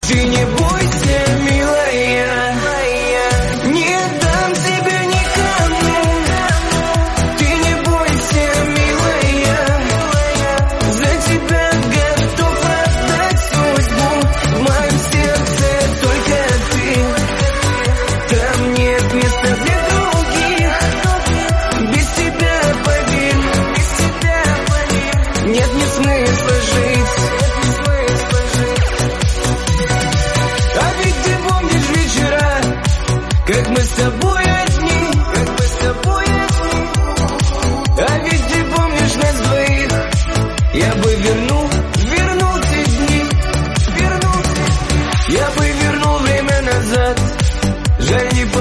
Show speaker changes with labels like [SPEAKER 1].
[SPEAKER 1] Ты не бойся, милая, не дам тебя никому. Ты не бойся, милая, за тебя готов отдать судьбу. В моем сердце только ты, там нет места для других. Без тебя, поверь, нет мне смысла жить. А ведь ты помнишь вечера, как мы с тобой одни, А ведь ты помнишь нас двоих. Я бы вернул те дни, Я бы вернул время назад. Жаль, не